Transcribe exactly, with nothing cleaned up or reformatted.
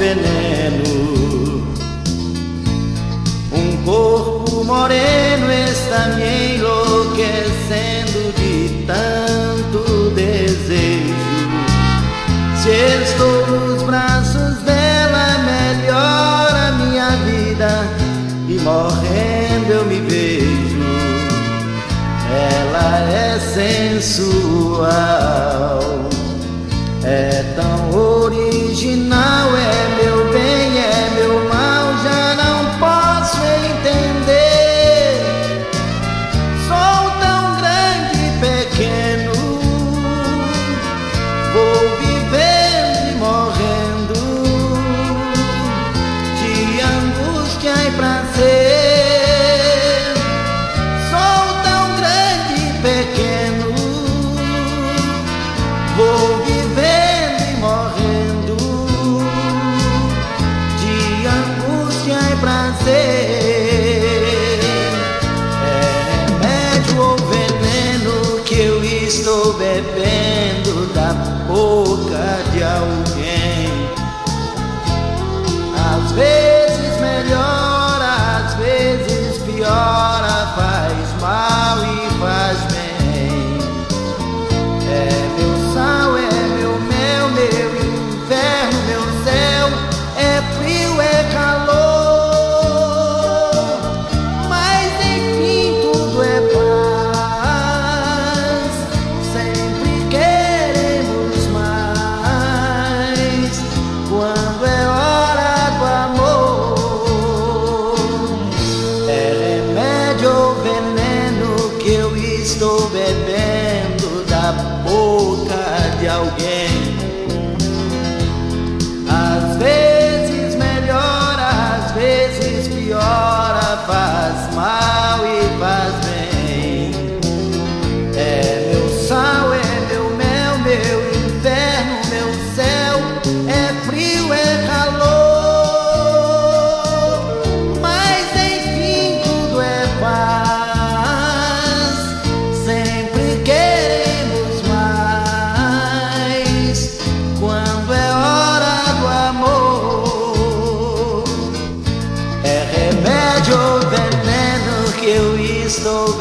veneno. Um corpo moreno está me enlouquecendo de tanto desejo. Se estou nos braços dela, melhora minha vida, e morrendo eu me vejo. Ela é sensual, é tão original, é meu bem, é meu mal, já não posso entender. Sou tão grande e pequeno, vou vivendo e morrendo de angústia e prazer. Pequeno, vou vivendo e morrendo de angústia e prazer. É remédio ou veneno que eu estou bebendo da boca de alguém. Às vezes melhora, às vezes piora, faz mal e faz bem. É meu sal, é meu mel, meu inverno, meu céu, é frio, é calor, mas enfim tudo é paz. Sempre queremos mais quando é hora do amor. É remédio ou veneno que eu estou bebendo da boca de alguém. Às vezes melhora, às vezes piora, faz mal e faz bem. É meu sal, é meu mel, meu inverno, meu céu, é frio, é calor, mas enfim tudo é paz. Sempre queremos mais quando é hora do amor. É remédio ou veneno que eu estou